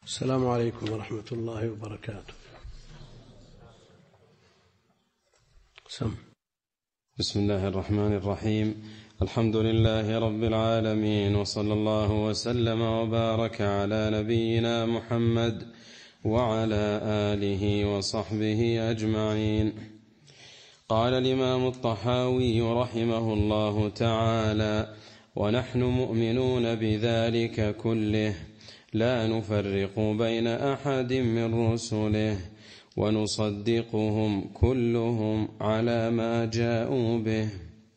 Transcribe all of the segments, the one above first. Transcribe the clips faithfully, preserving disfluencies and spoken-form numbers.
السلام عليكم ورحمة الله وبركاته. سم. بسم الله الرحمن الرحيم. الحمد لله رب العالمين، وصلى الله وسلم وبارك على نبينا محمد وعلى آله وصحبه أجمعين. قال الإمام الطحاوي رحمه الله تعالى: ونحن مؤمنون بذلك كله، لا نفرق بين أحد من رسله، ونصدقهم كلهم على ما جاءوا به.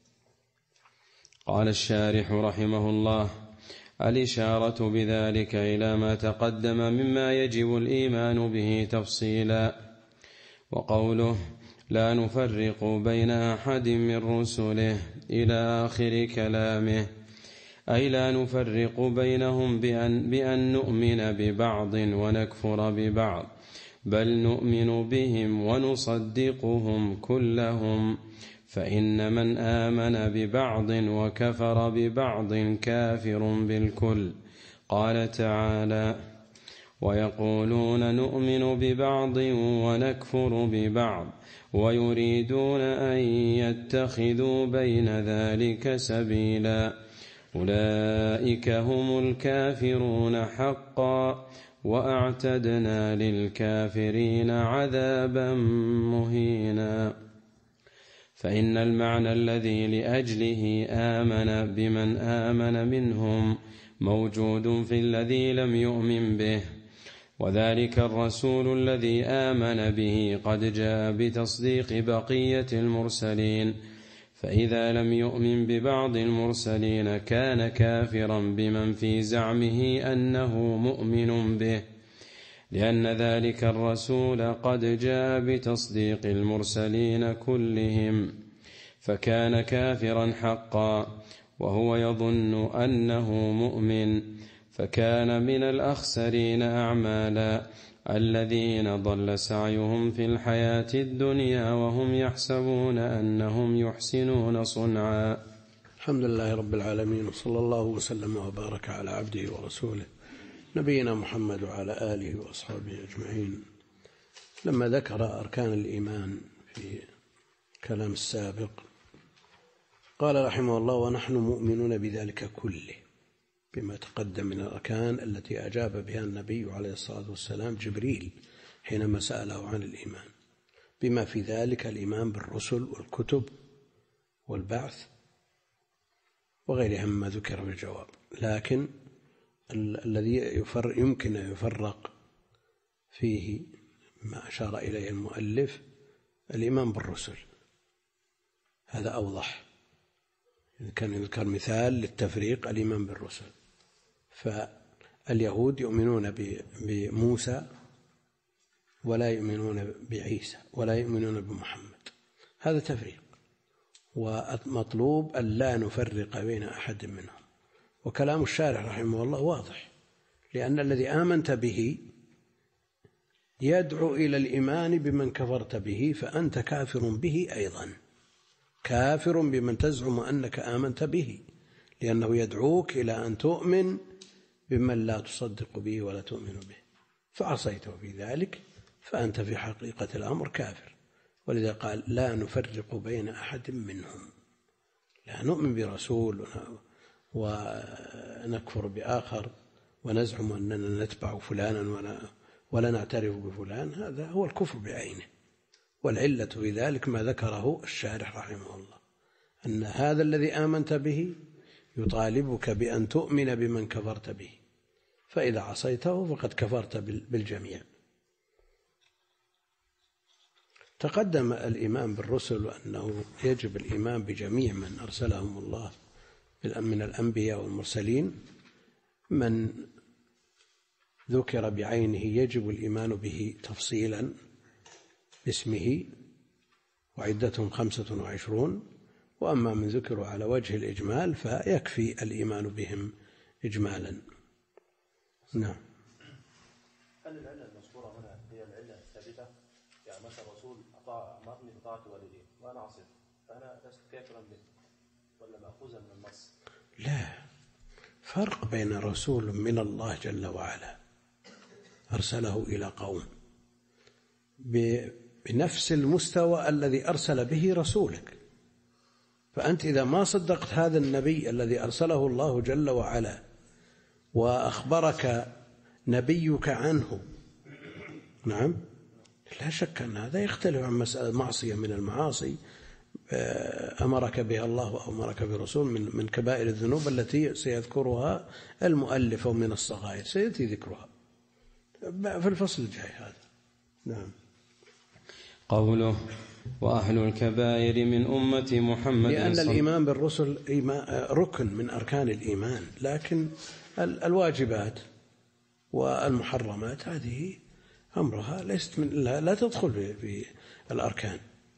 قال الشارح رحمه الله: الإشارة بذلك إلى ما تقدم مما يجب الإيمان به تفصيلا. وقوله لا نفرق بين أحد من رسله إلى آخر كلامه، أي لا نفرق بينهم بأن, بأن نؤمن ببعض ونكفر ببعض، بل نؤمن بهم ونصدقهم كلهم، فإن من آمن ببعض وكفر ببعض كافر بالكل. قال تعالى: ويقولون نؤمن ببعض ونكفر ببعض، ويريدون أن يتخذوا بين ذلك سبيلا، أولئك هم الكافرون حقا، وأعتدنا للكافرين عذابا مهينا. فإن المعنى الذي لأجله آمن بمن آمن منهم موجود في الذي لم يؤمن به، وذلك الرسول الذي آمن به قد جاء بتصديق بقية المرسلين، فإذا لم يؤمن ببعض المرسلين كان كافرا بمن في زعمه أنه مؤمن به، لأن ذلك الرسول قد جاء بتصديق المرسلين كلهم، فكان كافرا حقا وهو يظن أنه مؤمن، فكان من الأخسرين أعمالا، الذين ضل سعيهم في الحياة الدنيا وهم يحسبون أنهم يحسنون صنعا. الحمد لله رب العالمين، وصلى الله وسلم وبارك على عبده ورسوله نبينا محمد وعلى آله وأصحابه أجمعين. لما ذكر أركان الإيمان في كلام السابق قال رحمه الله: ونحن مؤمنون بذلك كله، بما تقدم من الأركان التي أجاب بها النبي عليه الصلاة والسلام جبريل حينما سأله عن الإيمان، بما في ذلك الإيمان بالرسل والكتب والبعث وغيرها مما ذكر في الجواب. لكن الذي يمكن أن يفرق فيه ما أشار إليه المؤلف الإيمان بالرسل، هذا أوضح، كان يذكر مثال للتفريق الإيمان بالرسل. فاليهود يؤمنون بموسى ولا يؤمنون بعيسى ولا يؤمنون بمحمد، هذا تفريق، ومطلوب أن لا نفرق بين أحد منهم. وكلام الشارح رحمه الله واضح، لأن الذي آمنت به يدعو إلى الإيمان بمن كفرت به، فأنت كافر به أيضا، كافر بمن تزعم أنك آمنت به، لأنه يدعوك إلى أن تؤمن بمن لا تصدق به ولا تؤمن به، فعصيته في ذلك فأنت في حقيقة الأمر كافر. ولذا قال: لا نفرق بين أحد منهم، لا نؤمن برسول ونكفر بآخر ونزعم أننا نتبع فلانا ولا نعترف بفلان، هذا هو الكفر بعينه. والعلة في ذلك ما ذكره الشارح رحمه الله، أن هذا الذي آمنت به يطالبك بأن تؤمن بمن كفرت به، فإذا عصيته فقد كفرت بالجميع. تقدم الإيمان بالرسل وأنه يجب الإيمان بجميع من أرسلهم الله من الأنبياء والمرسلين. من ذكر بعينه يجب الإيمان به تفصيلا باسمه، وعدتهم خمسة وعشرون، وأما من ذكروا على وجه الإجمال فيكفي الإيمان بهم إجمالا. نعم. هل العلة المذكورة هنا هي العلة الثابتة؟ يعني مثلا رسول أمرني بطاعة والديه وأنا عصيت، فأنا لست كافرا به، ولا مأخوذا من النص؟ لا، فرق بين رسول من الله جل وعلا أرسله إلى قوم بنفس المستوى الذي أرسل به رسولك. فأنت إذا ما صدقت هذا النبي الذي أرسله الله جل وعلا وأخبرك نبيك عنه، نعم، لا شك أن هذا يختلف عن مسألة معصية من المعاصي أمرك بها الله وأمرك برسول من من كبائر الذنوب التي سيذكرها المؤلف ومن الصغائر سيأتي ذكرها في الفصل الجاي هذا. نعم. قوله وأهل الكبائر من أمة محمد، لأن الإيمان بالرسل ركن من أركان الإيمان، لكن الواجبات والمحرمات هذه أمرها ليست من لا تدخل في الأركان.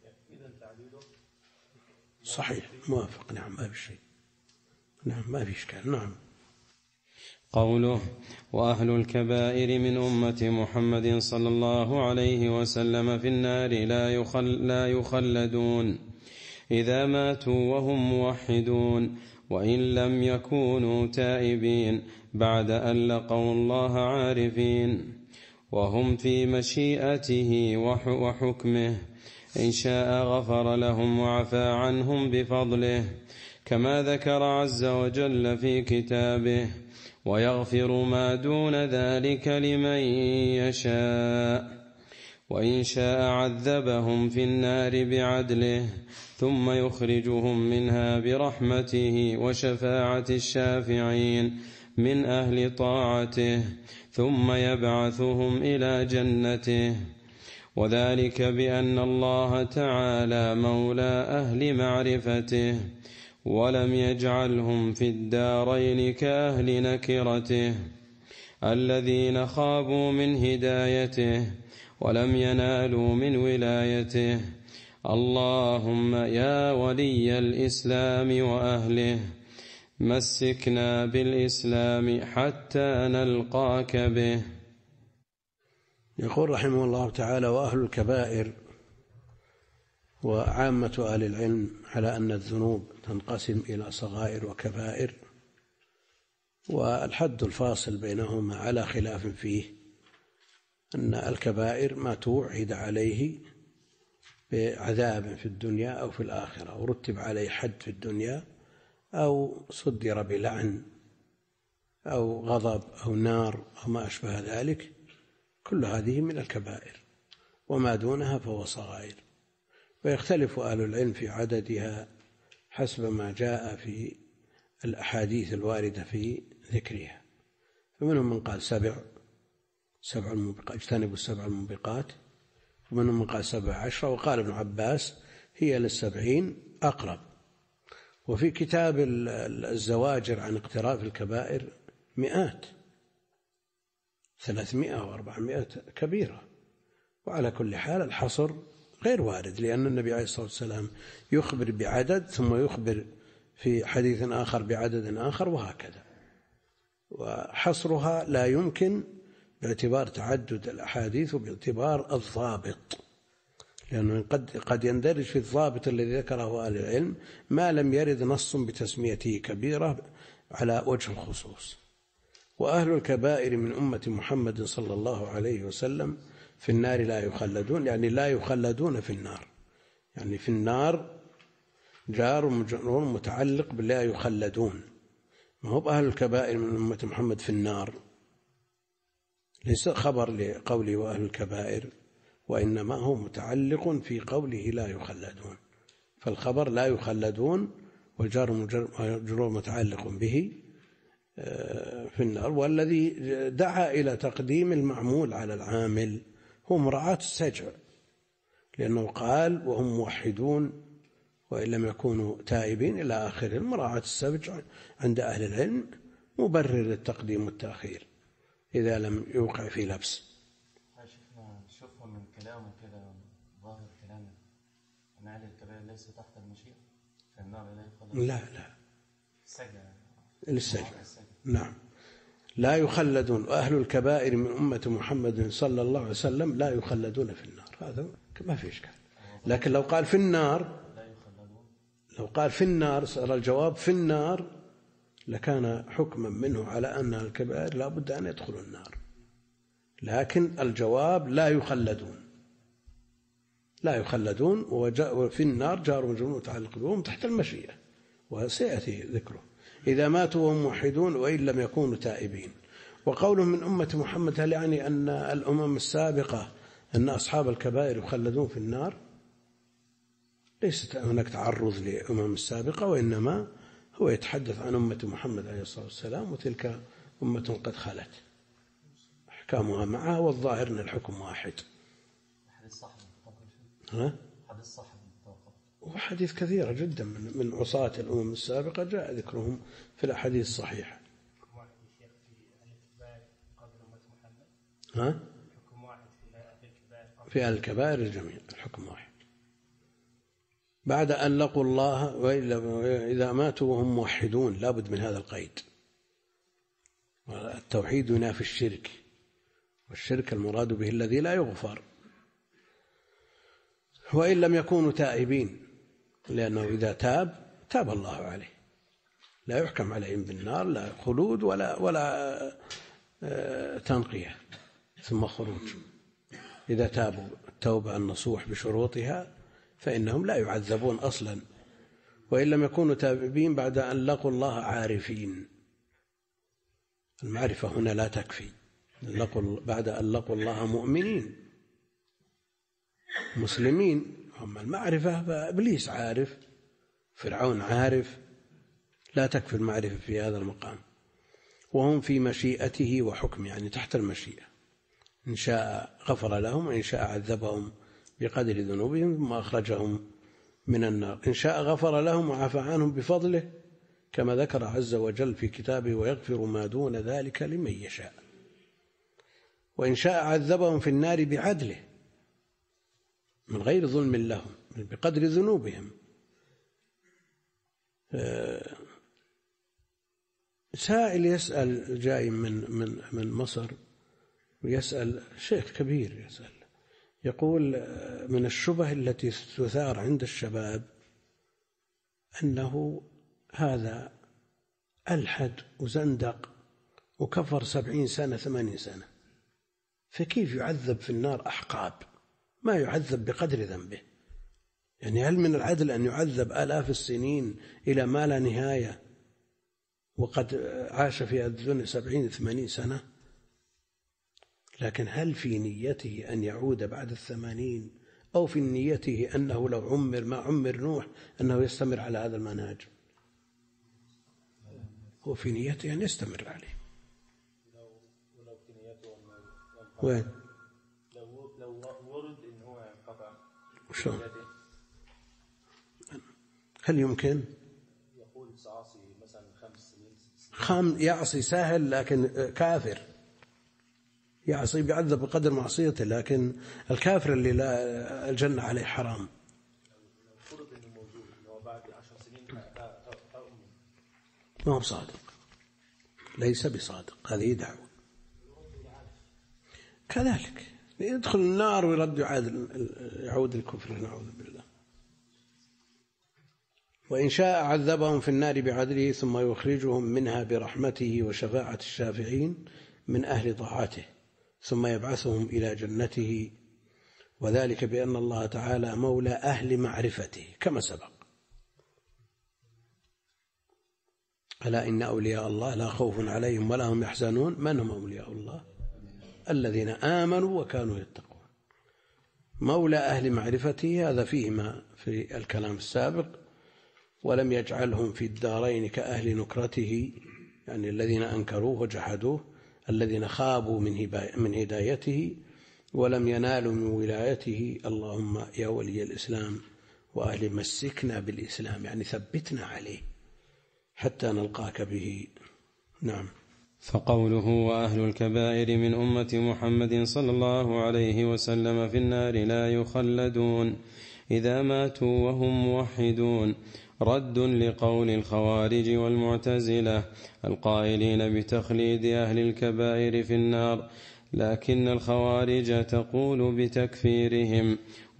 صحيح، موافق. نعم، ما في شيء. نعم، ما في إشكال. نعم. قوله وأهل الكبائر من أمة محمد صلى الله عليه وسلم في النار لا, يخل لا يخلدون إذا ماتوا وهم موحدون، وإن لم يكونوا تائبين بعد أن لقوا الله عارفين، وهم في مشيئته وحكمه، إن شاء غفر لهم وعفى عنهم بفضله، كما ذكر عز وجل في كتابه: ويغفر ما دون ذلك لمن يشاء، وإن شاء عذبهم في النار بعدله ثم يخرجهم منها برحمته وشفاعة الشافعين من أهل طاعته، ثم يبعثهم إلى جنته، وذلك بأن الله تعالى مولى أهل معرفته، ولم يجعلهم في الدارين كأهل نكرته الذين خابوا من هدايته ولم ينالوا من ولايته. اللهم يا ولي الإسلام وأهله مسكنا بالإسلام حتى نلقاك به. يقول رحمه الله تعالى: وأهل الكبائر، وعامة أهل العلم على أن الذنوب تنقسم إلى صغائر وكبائر، والحد الفاصل بينهما على خلاف فيه، أن الكبائر ما توعد عليه بعذاب في الدنيا أو في الآخرة ورتب عليه حد في الدنيا، أو صدر بلعن أو غضب أو نار أو ما أشبه ذلك، كل هذه من الكبائر، وما دونها فهو صغائر. ويختلف أهل العلم في عددها حسب ما جاء في الأحاديث الواردة في ذكرها، فمنهم من قال سبع سبع الموبقات، اجتنبوا السبع الموبقات، ومنهم من قال سبع عشرة، وقال ابن عباس هي للسبعين أقرب. وفي كتاب الزواجر عن اقتراف الكبائر مئات، ثلاثمائة وأربعمائة كبيرة. وعلى كل حال الحصر غير وارد، لأن النبي عليه الصلاة والسلام يخبر بعدد ثم يخبر في حديث آخر بعدد آخر، وهكذا. وحصرها لا يمكن باعتبار تعدد الأحاديث وباعتبار الضابط، لأنه قد قد يندرج في الضابط الذي ذكره أهل العلم ما لم يرد نص بتسميته كبيرة على وجه الخصوص. وأهل الكبائر من أمة محمد صلى الله عليه وسلم في النار لا يخلدون، يعني لا يخلدون في النار، يعني في النار جار ومجرور متعلق بلا يخلدون. ما هو أهل الكبائر من أمة محمد في النار ليس خبر لقوله وأهل الكبائر، وإنما هو متعلق في قوله لا يخلدون، فالخبر لا يخلدون والجار ومجرور متعلق به في النار. والذي دعا إلى تقديم المعمول على العامل هو مراعاة السجع، لأنه قال وهم موحدون وإن لم يكونوا تائبين إلى آخره. مراعاة السجع عند أهل العلم مبرر للتقديم والتأخير إذا لم يوقع في لبس. شوفوا من كلامه كذا، ظاهر كلامه أن أهل الكبائر ليس تحت المشيئة فالنار لا يخلد. لا لا السجع للسجع. نعم، لا يخلدون. وأهل الكبائر من أمة محمد صلى الله عليه وسلم لا يخلدون في النار، هذا ما في إشكال. لكن لو قال في النار، لو قال في النار صار الجواب في النار، لكان حكما منه على أن الكبائر لا بد أن يدخلوا النار، لكن الجواب لا يخلدون، لا يخلدون. وفي النار جار ومجرور متعلق بهم تحت المشيئة وسيأتي ذكره إذا ماتوا وهم موحدون وإن لم يكونوا تائبين. وقوله من أمة محمد هل يعني أن الأمم السابقة أن أصحاب الكبائر يخلدون في النار؟ ليست هناك تعرض لأمم السابقة، وإنما هو يتحدث عن أمة محمد عليه الصلاة والسلام، وتلك أمة قد خلت أحكامها معها، والظاهر أن الحكم واحد. ها؟ وحديث كثيرة جدا من من عصاة الأمم السابقة جاء ذكرهم في الأحاديث الصحيحة. ها؟ في أهل الكبائر الجميع الحكم واحد بعد أن لقوا الله، وإذا ماتوا وهم موحدون. لابد من هذا القيد. التوحيد ينافي الشرك، والشرك المراد به الذي لا يغفر. وإن لم يكونوا تائبين، لأنه إذا تاب تاب الله عليه، لا يحكم عليهم بالنار، لا خلود ولا ولا تنقية ثم خروج. إذا تابوا التوبة النصوح بشروطها فإنهم لا يعذبون أصلا. وإن لم يكونوا تائبين بعد أن لقوا الله عارفين. المعرفة هنا لا تكفي، بعد أن لقوا الله مؤمنين مسلمين. هم المعرفة فإبليس عارف، فرعون عارف، لا تكفي المعرفة في هذا المقام. وهم في مشيئته وحكمه، يعني تحت المشيئة، إن شاء غفر لهم وإن شاء عذبهم بقدر ذنوبهم ثم أخرجهم من النار. إن شاء غفر لهم وعفى عنهم بفضله كما ذكر عز وجل في كتابه ويغفر ما دون ذلك لمن يشاء. وإن شاء عذبهم في النار بعدله من غير ظلم لهم بقدر ذنوبهم. سائل يسأل جاي من من من مصر ويسأل شيخ كبير، يسأل يقول من الشبه التي تثار عند الشباب أنه هذا ألحد وزندق وكفر سبعين سنة ثمانين سنة، فكيف يعذب في النار أحقاب ما يعذب بقدر ذنبه؟ يعني هل من العدل أن يعذب آلاف السنين إلى ما لا نهاية وقد عاش في الدنيا سبعين ثمانين سنة؟ لكن هل في نيته أن يعود بعد الثمانين، أو في نيته أنه لو عمر ما عمر نوح أنه يستمر على هذا المنهج؟ هو في نيته أن يستمر عليه. ولو في نيته وين؟ لو لو ورد إن هو ينقطع شلون؟ هل يمكن؟ يقول سأعصي مثلا خمس سنين خام يعصي سهل، لكن كافر يعصي بيعذب بقدر معصيته، لكن الكافر اللي لا الجنة عليه حرام. لو فرض إنه موجود لو بعد عشر سنين ما هو بصادق، ليس بصادق، هذه دعوة. كذلك يدخل النار ويرد يعود يعود الكفر، نعوذ بالله. وإن شاء عذبهم في النار بعدله ثم يخرجهم منها برحمته وشفاعة الشافعين من أهل طاعته ثم يبعثهم إلى جنته، وذلك بأن الله تعالى مولى أهل معرفته كما سبق. ألا إن أولياء الله لا خوف عليهم ولا هم يحزنون. من هم أولياء الله؟ الذين آمنوا وكانوا يتقون. مولى أهل معرفته هذا فيهما في الكلام السابق، ولم يجعلهم في الدارين كأهل نكرته، يعني الذين أنكروه وجحدوه، الذين خابوا من هدايته ولم ينالوا من ولايته. اللهم يا ولي الإسلام وأهل مسكنا بالإسلام، يعني ثبتنا عليه حتى نلقاك به. نعم. فقوله وأهل الكبائر من أمة محمد صلى الله عليه وسلم في النار لا يخلدون إذا ماتوا وهم موحدون رد لقول الخوارج والمعتزلة القائلين بتخليد أهل الكبائر في النار، لكن الخوارج تقول بتكفيرهم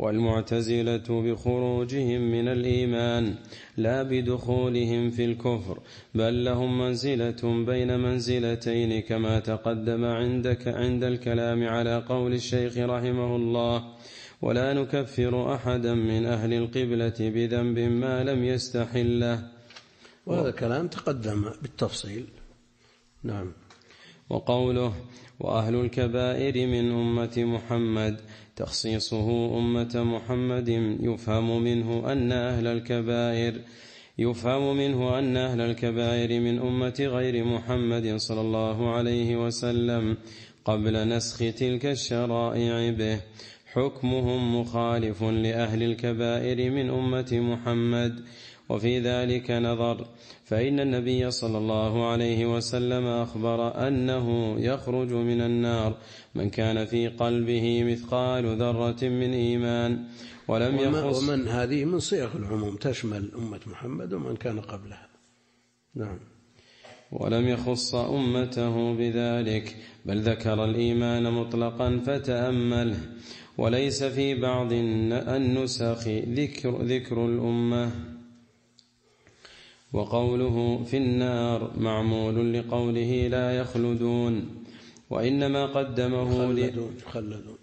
والمعتزلة بخروجهم من الإيمان لا بدخولهم في الكفر، بل لهم منزلة بين منزلتين كما تقدم عندك عند الكلام على قول الشيخ رحمه الله: ولا نكفر أحدا من أهل القبلة بذنب ما لم يستحله. وهذا كلام تقدم بالتفصيل. نعم. وقوله: وأهل الكبائر من أمة محمد، تخصيصه أمة محمد يفهم منه أن أهل الكبائر يفهم منه أن أهل الكبائر من أمة غير محمد صلى الله عليه وسلم قبل نسخ تلك الشرائع به، حكمهم مخالف لأهل الكبائر من أمة محمد. وفي ذلك نظر، فإن النبي صلى الله عليه وسلم أخبر أنه يخرج من النار من كان في قلبه مثقال ذرة من إيمان، ولم يخص ومن هذه من صيغ العموم تشمل أمة محمد ومن كان قبلها. نعم. ولم يخص أمته بذلك، بل ذكر الإيمان مطلقا فتأمله، وليس في بعض النسخ ذكر, ذكر الأمة. وقوله في النار معمول لقوله لا يخلدون، وإنما قدمه خلدون خلدون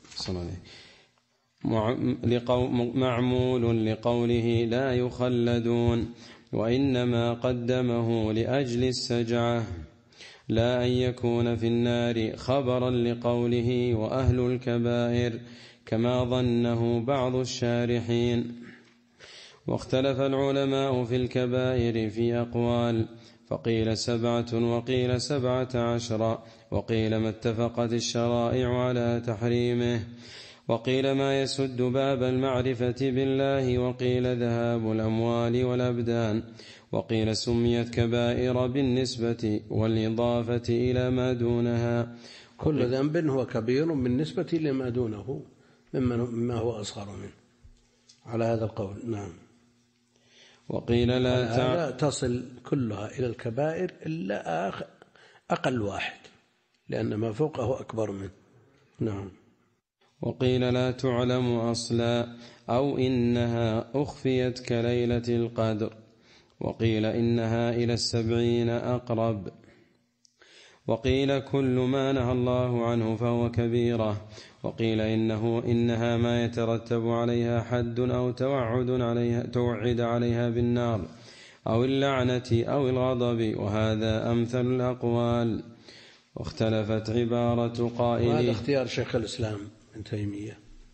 معمول لقوله لا يخلدون، وإنما قدمه لأجل السجعة، لا أن يكون في النار خبرا لقوله وأهل الكبائر كما ظنه بعض الشارحين. واختلف العلماء في الكبائر في أقوال، فقيل سبعة وقيل سبعة عشر، وقيل ما اتفقت الشرائع على تحريمه، وقيل ما يسد باب المعرفة بالله، وقيل ذهاب الأموال والأبدان، وقيل سميت كبائر بالنسبة والإضافة إلى ما دونها. كل ذنب هو كبير بالنسبة لما دونه مما هو أصغر منه، على هذا القول. نعم. وقيل لا تع... تصل كلها إلى الكبائر إلا أقل واحد، لأن ما فوقه أكبر منه. نعم. وقيل لا تعلم أصلا، أو إنها أخفيت كليلة القدر، وقيل إنها إلى السبعين أقرب، وقيل كل ما نهى الله عنه فهو كبيرة، وقيل إنه إنها ما يترتب عليها حد أو توعد عليها, توعد عليها بالنار أو اللعنة أو الغضب، وهذا أمثل الأقوال. واختلفت عبارة قائله، وهذا اختيار شيخ الإسلام ابن تيمية.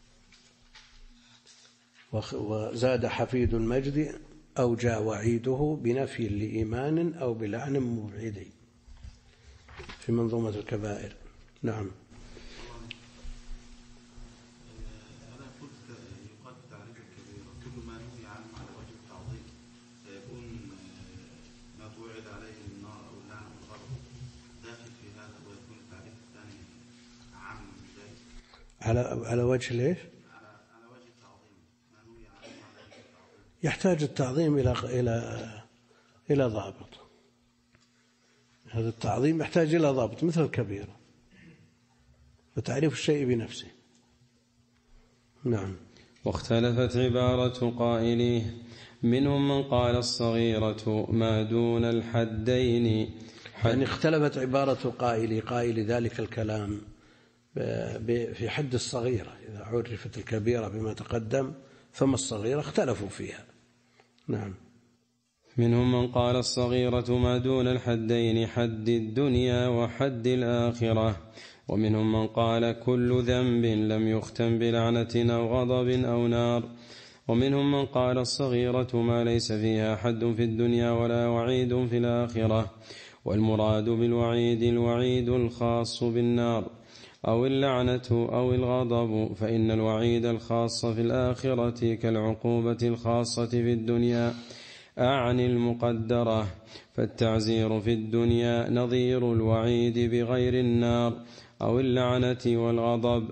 وزاد حفيد المجد أو جاء وعيده بنفي لإيمان أو بلعن مبعدي في منظومة الكبائر. نعم. أنا قلت يقال تعريف الكبيرة كل ما نهي عنه على وجه التعظيم، فيكون ما توعد عليه النار أو اللعنة أو الغضب داخل في هذا، ويكون التعريف الثاني عام من ذلك. على على وجه ليش؟ على على وجه التعظيم، ما نهي عنه على وجه التعظيم. يحتاج التعظيم إلى إلى إلى ضابط. هذا التعظيم يحتاج إلى ضابط مثل الكبيرة، وتعريف الشيء بنفسه. نعم. واختلفت عبارة قائليه، منهم من قال الصغيرة ما دون الحدين حد. يعني اختلفت عبارة قائلي قائل ذلك الكلام في حد الصغيرة، إذا عرفت الكبيرة بما تقدم ثم الصغيرة اختلفوا فيها. نعم. منهم من قال الصغيرة ما دون الحدين حد الدنيا وحد الآخرة، ومنهم من قال كل ذنب لم يختم بلعنة أو غضب أو نار، ومنهم من قال الصغيرة ما ليس فيها حد في الدنيا ولا وعيد في الآخرة، والمراد بالوعيد الوعيد الخاص بالنار أو اللعنة أو الغضب، فإن الوعيد الخاص في الآخرة كالعقوبة الخاصة في الدنيا أعني المقدرة، فالتعزير في الدنيا نظير الوعيد بغير النار أو اللعنة والغضب.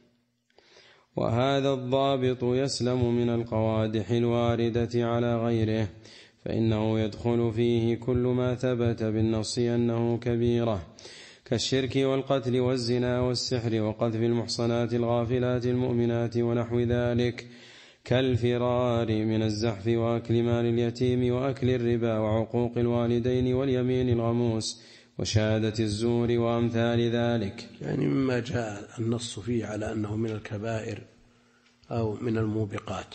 وهذا الضابط يسلم من القوادح الواردة على غيره، فإنه يدخل فيه كل ما ثبت بالنص أنه كبيرة، كالشرك والقتل والزنا والسحر وقذف المحصنات الغافلات المؤمنات ونحو ذلك، كالفرار من الزحف وأكل مال اليتيم وأكل الربا وعقوق الوالدين واليمين الغموس وشهادة الزور وأمثال ذلك. يعني مما جاء النص فيه على أنه من الكبائر أو من الموبقات.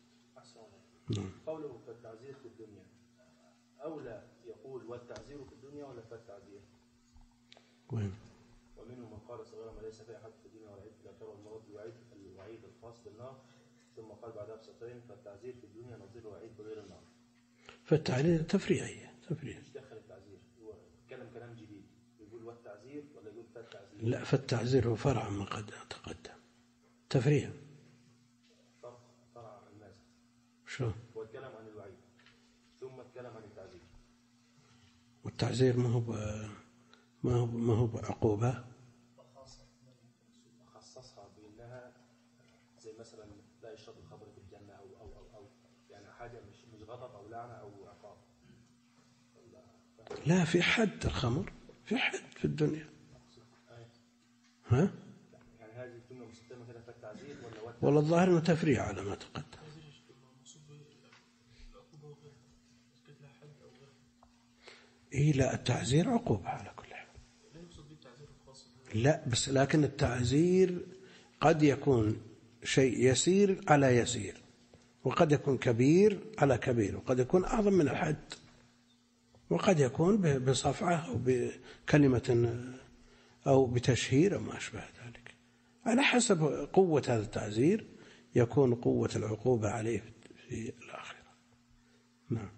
قوله فالتعزير في الدنيا أولى يقول والتعزير في الدنيا ولا فالتعزير؟ وين؟ ومنهم من قال صغيرا ما ليس فيه حد في الدنيا ولا عيد في الآخرة والمرض الوعيد الوعيد الخاص بالنار، ثم قال بعدها بسطرين فالتعزير في الدنيا نظير وعيد بغير النار. فالتعزير تفريعية تفريع. مش دخل التعزير، هو كلام كلام جديد يقول والتعزير ولا يقول فالتعزير؟ لا، فالتعزير هو فرع ما قد تقدم، تفريع. فرع فرع عن الماذا؟ شو؟ هو الكلام عن الوعيد ثم الكلام عن التعزير. والتعزير ما هو ما هو ما هو بعقوبة. خصصها بأنها زي مثلا لا يشرب الخمر في الجنة أو أو أو, أو يعني حاجة مش مش غضب أو لعنة أو عقاب. لا، في حد الخمر، في حد في الدنيا. ها؟ يعني هذه الجملة مستخدمة كده في التعزير ولا؟ والله الظاهر انه تفريع على ما تقدم. إيه لا، التعزير عقوبة على كل حال. لا بس لكن التعزير قد يكون شيء يسير على يسير، وقد يكون كبير على كبير، وقد يكون أعظم من الحد، وقد يكون بصفعة أو بكلمة أو بتشهير أو ما أشبه ذلك. على حسب قوة هذا التعزير يكون قوة العقوبة عليه في الآخرة. نعم.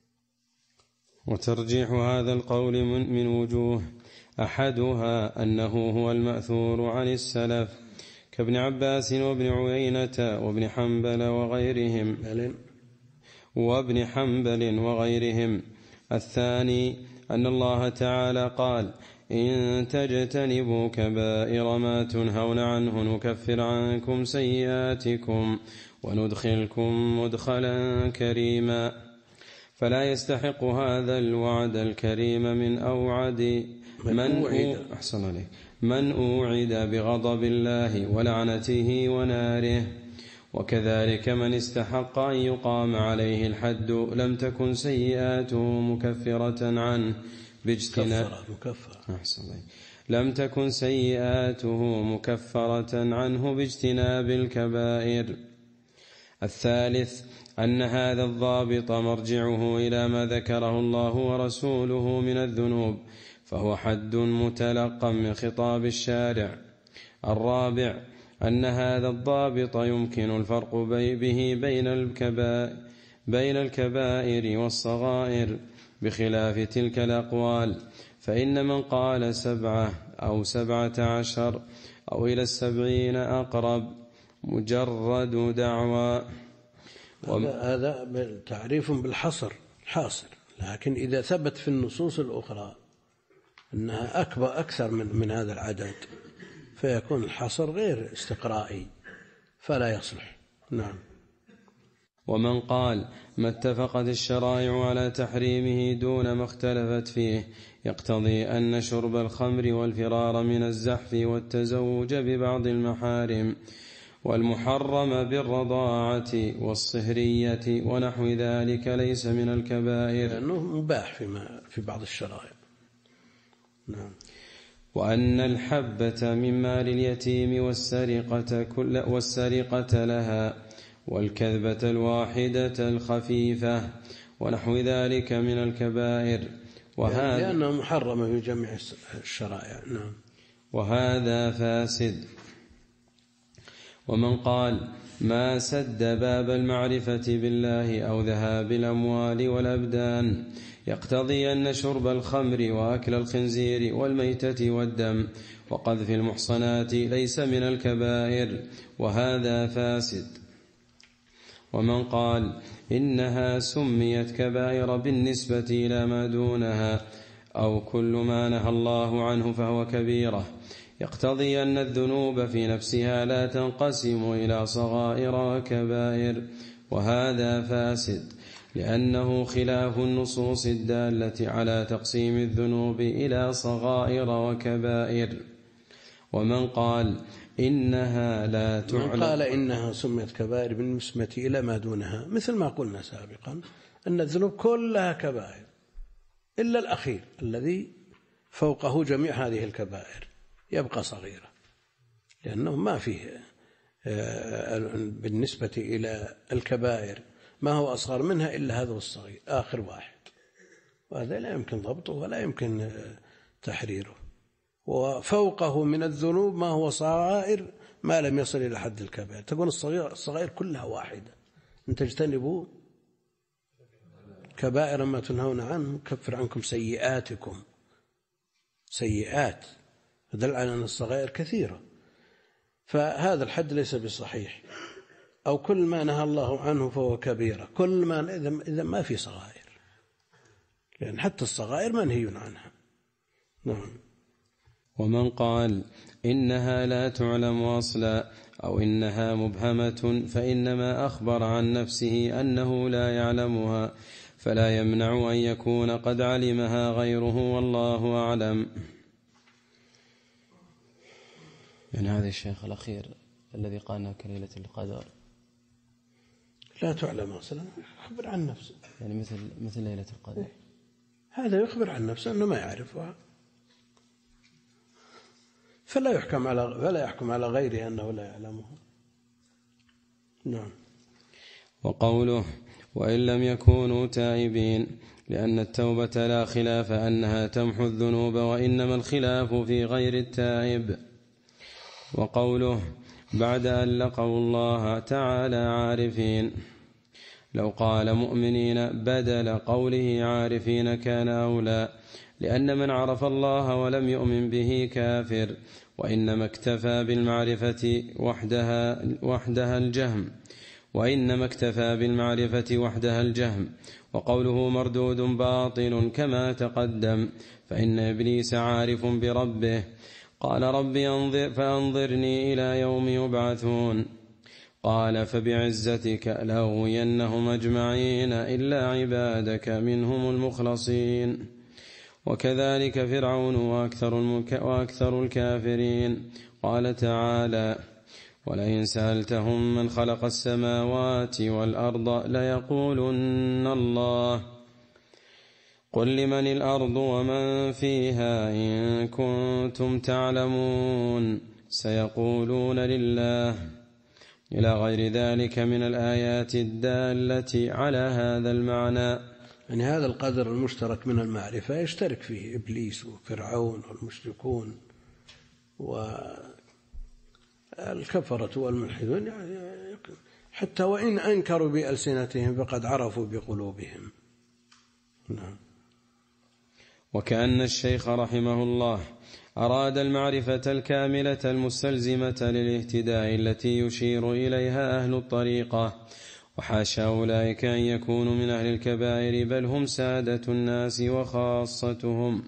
وترجيح هذا القول من, من وجوه، أحدها أنه هو المأثور عن السلف كابن عباس وابن عيينة وابن حنبل وغيرهم وابن حنبل وغيرهم. الثاني أن الله تعالى قال إن تجتنبوا كبائر ما تنهون عنه نكفر عنكم سيئاتكم وندخلكم مدخلا كريما. فلا يستحق هذا الوعد الكريم من أوعد من أحسن عليك من أوعد بغضب الله ولعنته وناره. وكذلك من استحق أن يقام عليه الحد لم تكن سيئاته مكفرة عنه باجتناب لم تكن سيئاته مكفرة عنه باجتناب الكبائر. الثالث أن هذا الضابط مرجعه إلى ما ذكره الله ورسوله من الذنوب، فهو حد متلقى من خطاب الشارع. الرابع أن هذا الضابط يمكن الفرق به بين الكبائر, بين الكبائر والصغائر بخلاف تلك الأقوال، فإن من قال سبعة أو سبعة عشر أو إلى السبعين أقرب مجرد دعوى. هذا تعريف بالحصر حاصر، لكن إذا ثبت في النصوص الأخرى أنها أكبر أكثر من, من هذا العدد فيكون الحصر غير استقرائي فلا يصلح. نعم. ومن قال ما اتفقت الشرائع على تحريمه دون ما اختلفت فيه يقتضي أن شرب الخمر والفرار من الزحف والتزوج ببعض المحارم والمحرم بالرضاعة والصهرية ونحو ذلك ليس من الكبائر، لأنه مباح فيما في بعض الشرائع. نعم. وأن الحبة من مال اليتيم والسرقة, كل والسرقة لها والكذبة الواحدة الخفيفة ونحو ذلك من الكبائر، وهذا لأنه محرم في جميع الشرائع. نعم. وهذا فاسد. ومن قال ما سد باب المعرفة بالله أو ذهاب الأموال والأبدان يقتضي أن شرب الخمر وأكل الخنزير والميتة والدم وقذف المحصنات ليس من الكبائر، وهذا فاسد. ومن قال إنها سميت كبائر بالنسبة إلى ما دونها أو كل ما نهى الله عنه فهو كبيرة يقتضي أن الذنوب في نفسها لا تنقسم إلى صغائر وكبائر، وهذا فاسد، لأنه خلاف النصوص الدالة على تقسيم الذنوب إلى صغائر وكبائر. ومن قال إنها لا تعلم، من قال إنها سميت كبائر بالنسبة إلى ما دونها، مثل ما قلنا سابقا أن الذنوب كلها كبائر إلا الأخير الذي فوقه جميع هذه الكبائر يبقى صغيرة، لأنه ما فيه بالنسبة إلى الكبائر ما هو أصغر منها إلا هذا الصغير آخر واحد، وهذا لا يمكن ضبطه ولا يمكن تحريره. وفوقه من الذنوب ما هو صغائر ما لم يصل إلى حد الكبائر. تكون الصغير الصغائر كلها واحدة، إن تجتنبوا كبائر ما تنهون عنه كفر عنكم سيئاتكم. سيئات دل على أن الصغائر كثيرة، فهذا الحد ليس بصحيح. أو كل ما نهى الله عنه فهو كبيرة، كل ما إذا ما في صغائر، لأن حتى الصغائر منهي عنها. نعم. ومن قال إنها لا تعلم أصلا أو إنها مبهمة فإنما أخبر عن نفسه أنه لا يعلمها، فلا يمنع أن يكون قد علمها غيره، والله أعلم. يعني هذا الشيخ الأخير الذي قالنا كليلة القدر لا تعلم أصلا، يخبر عن نفسه، يعني مثل مثل ليلة القدر، هذا يخبر عن نفسه أنه ما يعرفها، فلا يحكم على فلا يحكم على غيره أنه لا يعلمها. نعم. وقوله وإن لم يكونوا تائبين، لأن التوبة لا خلاف أنها تمحو الذنوب، وإنما الخلاف في غير التائب. وقوله بعد أن لقوا الله تعالى عارفين، لو قال مؤمنين بدل قوله عارفين كان أولى، لأن من عرف الله ولم يؤمن به كافر، وإنما اكتفى بالمعرفة وحدها وحدها الجهم وإنما اكتفى بالمعرفة وحدها الجهم. وقوله مردود باطل كما تقدم، فإن إبليس عارف بربه، قال ربي أنظر فأنظرني إلى يوم يبعثون، قال فبعزتك لأغوينهم أجمعين إلا عبادك منهم المخلصين. وكذلك فرعون وأكثر, المك... وأكثر الكافرين. قال تعالى ولئن سألتهم من خلق السماوات والأرض ليقولن الله، قل لمن الأرض ومن فيها إن كنتم تعلمون، سيقولون لله، إلى غير ذلك من الآيات الدالة على هذا المعنى. يعني هذا القدر المشترك من المعرفة يشترك فيه إبليس وفرعون والمشركون والكفرة والملحدون، يعني حتى وإن أنكروا بألسنتهم فقد عرفوا بقلوبهم. نعم. وكأن الشيخ رحمه الله أراد المعرفة الكاملة المستلزمة للاهتداء التي يشير إليها أهل الطريقة، وحاشا أولئك أن يكونوا من أهل الكبائر، بل هم سادة الناس وخاصتهم.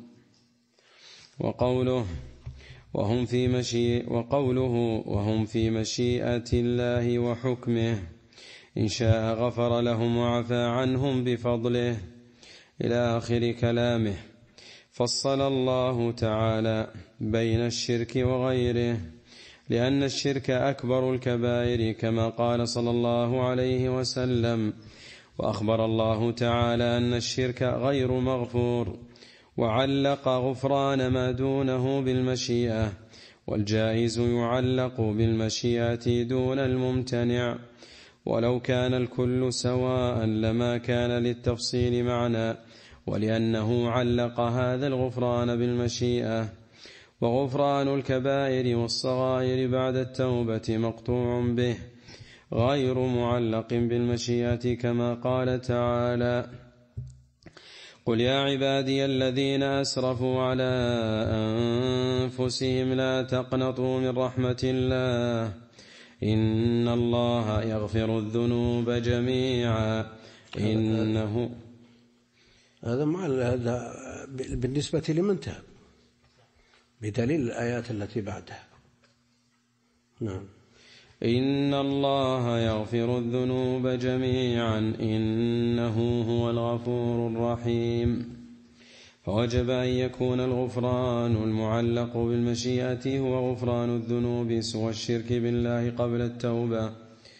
وقوله وهم في مشي وقوله وهم في مشيئة الله وحكمه، إن شاء غفر لهم وعفى عنهم بفضله، إلى آخر كلامه. فصل الله تعالى بين الشرك وغيره، لأن الشرك أكبر الكبائر كما قال صلى الله عليه وسلم. وأخبر الله تعالى أن الشرك غير مغفور، وعلق غفران ما دونه بالمشيئة، والجائز يعلق بالمشيئة دون الممتنع. ولو كان الكل سواء لما كان للتفصيل معنى، ولأنه علق هذا الغفران بالمشيئة. وغفران الكبائر والصغائر بعد التوبة مقطوع به، غير معلق بالمشيئة، كما قال تعالى قل يا عبادي الذين أسرفوا على أنفسهم لا تقنطوا من رحمة الله إن الله يغفر الذنوب جميعا إنه. هذا هذا بالنسبة لمن تاب، بدليل الآيات التي بعدها. نعم. إن الله يغفر الذنوب جميعا إنه هو الغفور الرحيم. فوجب أن يكون الغفران المعلق بالمشيئة هو غفران الذنوب سوى الشرك بالله قبل التوبة.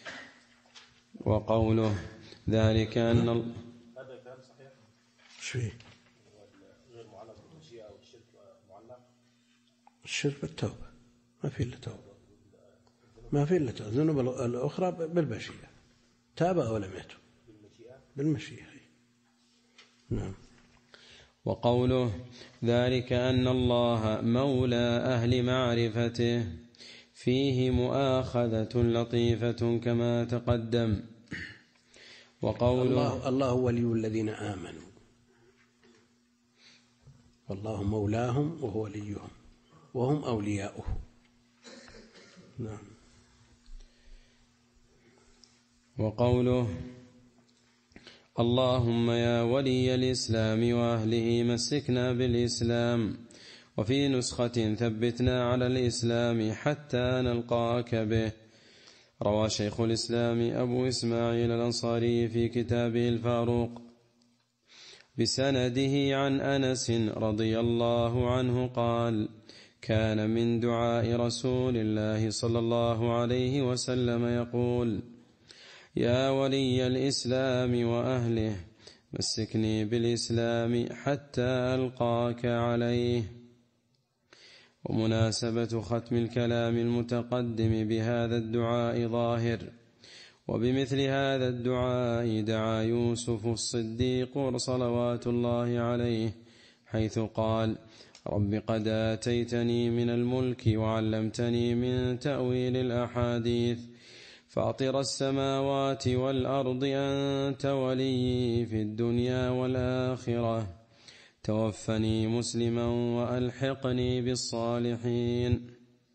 وقوله ذلك أن ال... هذا الكلام صحيح؟ شيء غير معلق بالمشيئة أو الشرك معلق؟ الشرك بالتوبة، ما في إلا توبة، ما في إلا توبة. الذنوب الأخرى بالمشيئة، تاب أو لم يتب بالمشيئة بالمشيئة. نعم. وقوله ذلك أن الله مولى أهل معرفته فيه مؤاخذة لطيفة كما تقدم. وقوله الله, الله ولي الذين آمنوا، والله مولاهم وهو وليهم وهم أولياؤه. نعم. وقوله اللهم يا ولي الإسلام وأهله مسكنا بالإسلام، وفي نسخة ثبتنا على الإسلام حتى نلقاك به. روى شيخ الإسلام أبو إسماعيل الأنصاري في كتابه الفاروق بسنده عن أنس رضي الله عنه قال كان من دعاء رسول الله صلى الله عليه وسلم يقول يا ولي الإسلام وأهله مسكني بالإسلام حتى ألقاك عليه. ومناسبة ختم الكلام المتقدم بهذا الدعاء ظاهر، وبمثل هذا الدعاء دعا يوسف الصديق صلوات الله عليه حيث قال رب قد آتيتني من الملك وعلمتني من تأويل الأحاديث فاطر السماوات والأرض أنت ولي في الدنيا والآخرة توفني مسلما وألحقني بالصالحين.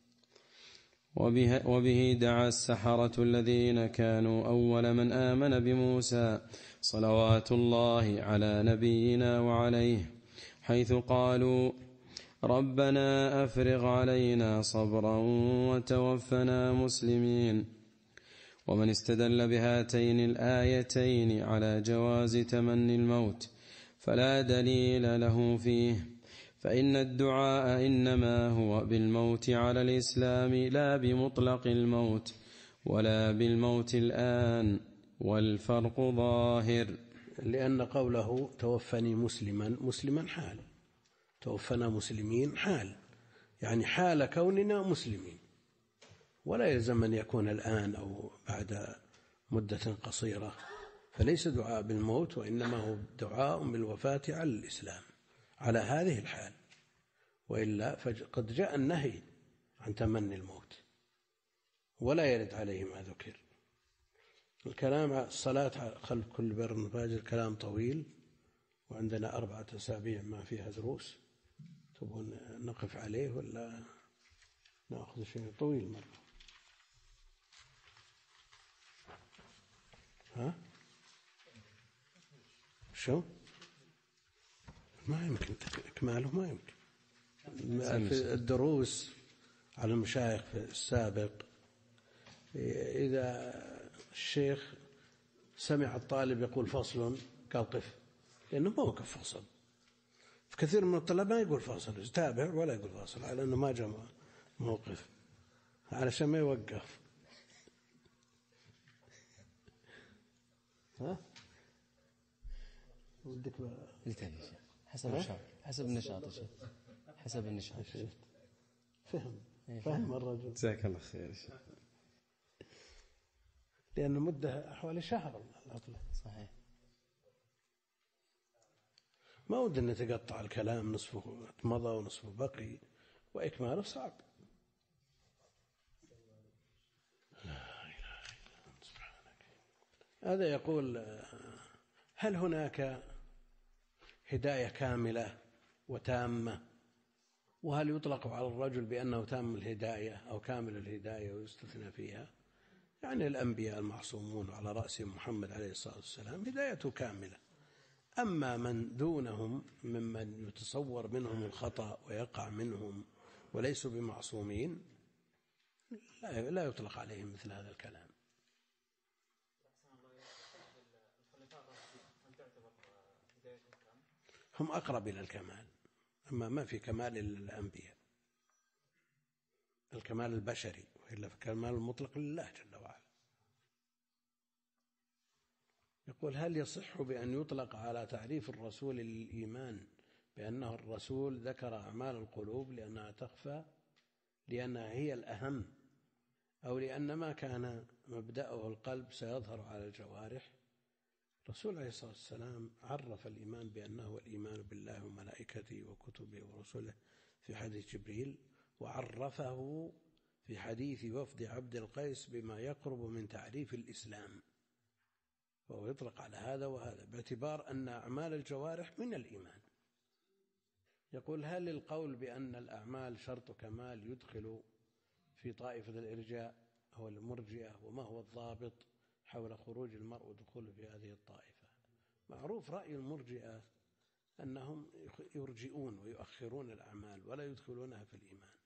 وبه, وبه دعا السحرة الذين كانوا أول من آمن بموسى صلوات الله على نبينا وعليه حيث قالوا ربنا أفرغ علينا صبرا وتوفنا مسلمين. ومن استدل بهاتين الآيتين على جواز تمني الموت فلا دليل له فيه، فإن الدعاء إنما هو بالموت على الإسلام لا بمطلق الموت ولا بالموت الآن، والفرق ظاهر. لأن قوله توفني مسلما مسلما حال، توفنا مسلمين حال، يعني حال كوننا مسلمين، ولا يلزم أن يكون الآن أو بعد مدة قصيرة، فليس دعاء بالموت وإنما هو دعاء بالوفاة على الإسلام على هذه الحال، وإلا فقد جاء النهي عن تمني الموت ولا يرد عليه ما ذكر. الكلام على الصلاة خلف كل بر فاجر كلام طويل، وعندنا أربعة أسابيع ما فيها دروس، تبون نقف عليه ولا نأخذ شيء طويل مرة؟ ها؟ شو؟ ما يمكن إكماله، ما يمكن. في الدروس على المشايخ في السابق إذا الشيخ سمع الطالب يقول فصل قال قف، لأنه موقف فصل. في كثير من الطلبة ما يقول فاصل، يتابع ولا يقول فاصل، على أنه ما جاء موقف، علشان ما يوقف. ها؟ ودك حسب النشاط، حسب النشاط الشيخ، حسب النشاط. فهم فهم الرجل. جزاك الله خير. لأن المدة حوالي شهر العطلة. صحيح. ما ود أن نتقطع الكلام، نصفه مضى ونصفه بقي، وإكماله صعب. هذا يقول هل هناك هداية كاملة وتامة، وهل يطلق على الرجل بأنه تام الهداية أو كامل الهداية ويستثنى فيها؟ يعني الأنبياء المعصومون على رأسهم محمد عليه الصلاة والسلام هدايته كاملة، أما من دونهم ممن يتصور منهم الخطأ ويقع منهم وليسوا بمعصومين لا لا يطلق عليهم مثل هذا الكلام. هم أقرب إلى الكمال، أما ما في كمال إلا الأنبياء، الكمال البشري، وإلا فالكمال المطلق لله جل وعلا. يقول: هل يصح بأن يطلق على تعريف الرسول للإيمان بأنه الرسول ذكر أعمال القلوب لأنها تخفى، لأنها هي الأهم، أو لأن ما كان مبدأه القلب سيظهر على الجوارح؟ الرسول عليه الصلاة والسلام عرف الإيمان بأنه الإيمان بالله وملائكته وكتبه ورسله في حديث جبريل، وعرفه في حديث وفد عبد القيس بما يقرب من تعريف الإسلام، وهو يطلق على هذا وهذا باعتبار أن أعمال الجوارح من الإيمان. يقول: هل القول بأن الأعمال شرط كمال يدخل في طائفة الإرجاء أو المرجئة؟ وما هو الضابط حول خروج المرء ودخوله في هذه الطائفة؟ معروف رأي المرجئة أنهم يرجئون ويؤخرون الأعمال ولا يدخلونها في الإيمان.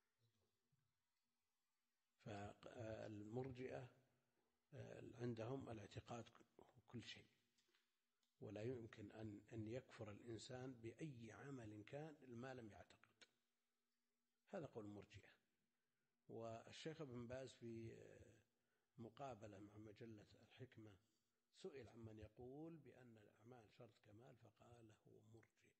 فالمرجئة عندهم الاعتقاد كل شيء، ولا يمكن أن أن يكفر الإنسان بأي عمل كان ما لم يعتقد. هذا قول المرجئة. والشيخ ابن باز في مقابلة مع مجلة الحكمة سئل عمن يقول بأن الأعمال شرط كمال فقال هو مرجئ.